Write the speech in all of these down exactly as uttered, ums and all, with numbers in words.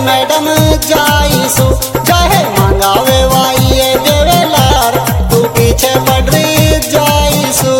Madam जाइसु चाहे मंगावे why ये देवेलार तू पीछे पड़ रही जाइसु।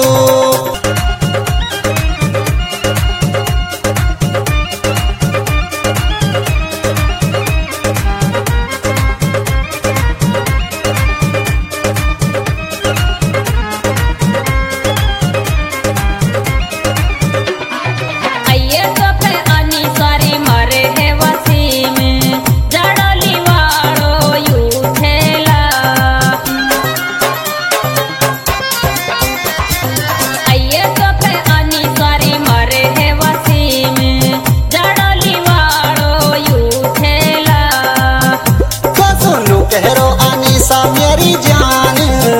कहरो अनीसा मेरी जान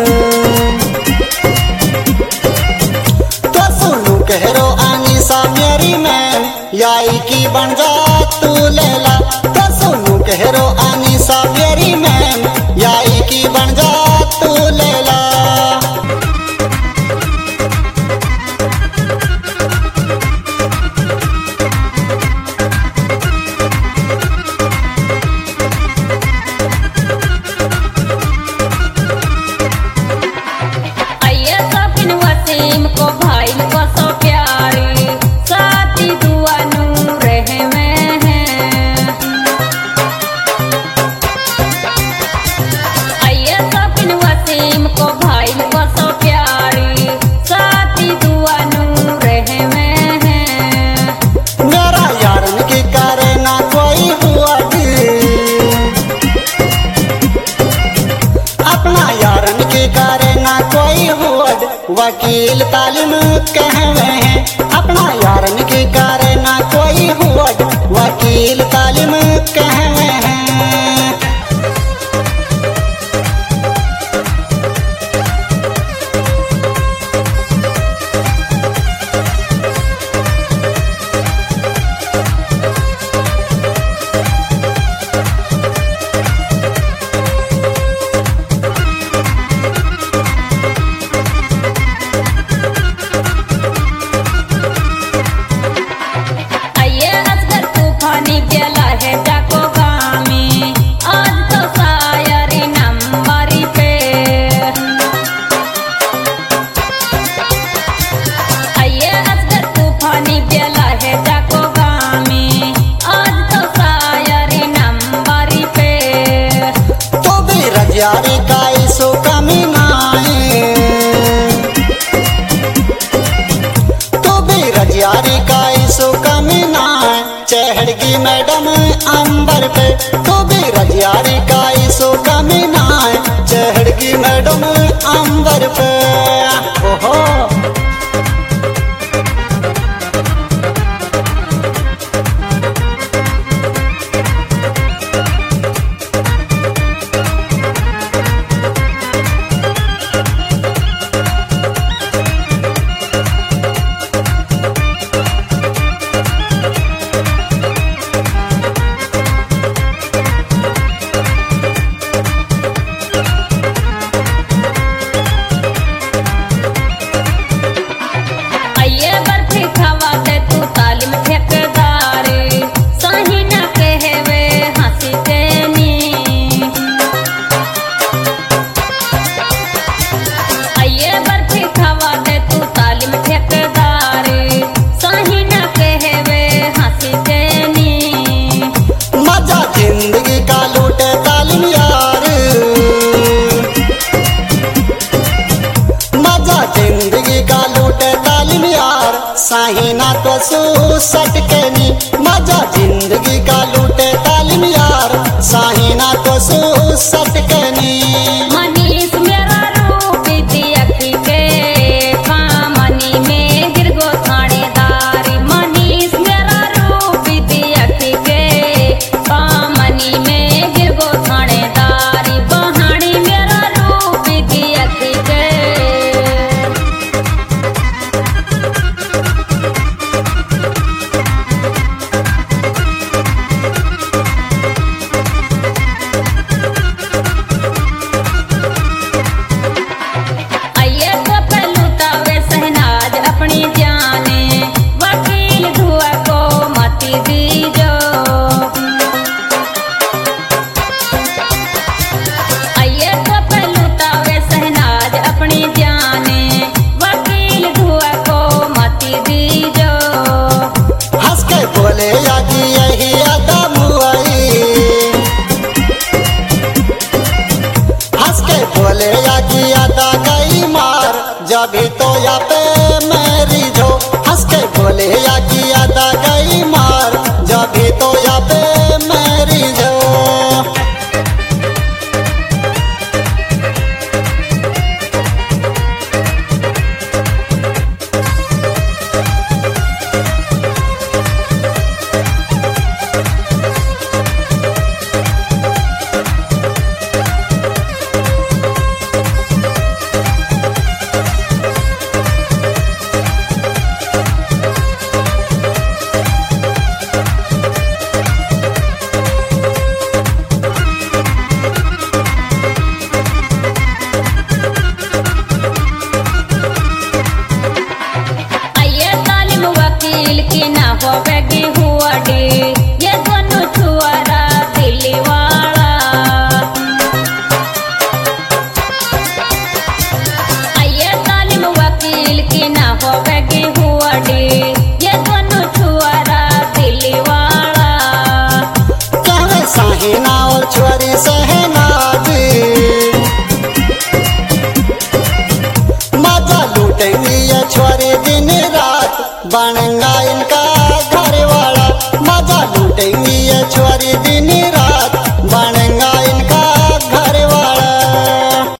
तो सुनू कहरो अनीसा मेरी मैन याई की बन जा तू लैला। तो सुनू कहरो अनीसा मेरी मैन याई की बन जा तू लैला। वकील तालीम कहवे हैं अपना यारन के करे ना कोई हुआ। वकील तालीम कहवे हैं। यारी काई सो कमी नाए तो बेरज यारी काई सो कमी नाए चढ़गी मैडम अंबर पे। तो बेरज यारी काई सो कमी नाए चढ़गी मैडम अंबर पे। ओहो साहिना तो सू सटकनी मजा जिंदगी का लूटे तालीम यार। साहिना तो सू सटकनी मनीष मेरा रूप दियखी के कामनी में गिरगो थानेदारी। मनीष मेरा रूप दियखी के कामनी में गिरगो थानेदारी। बहानी मेरा रूप दियखी के कि अदा गई मार जब तो या पे मेरी जो हंस के बोले या कि अदा गई मार जब तो या पे मेरी जो की ना होवेगी हुआ डी ये दोनों छुआरा दिल्ली वाला आइए तालिम वकील की ना होवेगी हुआ डी ये दोनों छुआरा दिल्ली वाला कहे साहिना और छुआरी सहनाजी मजा लूटेंगी ये छुआरी दिन रात बनेगा इनका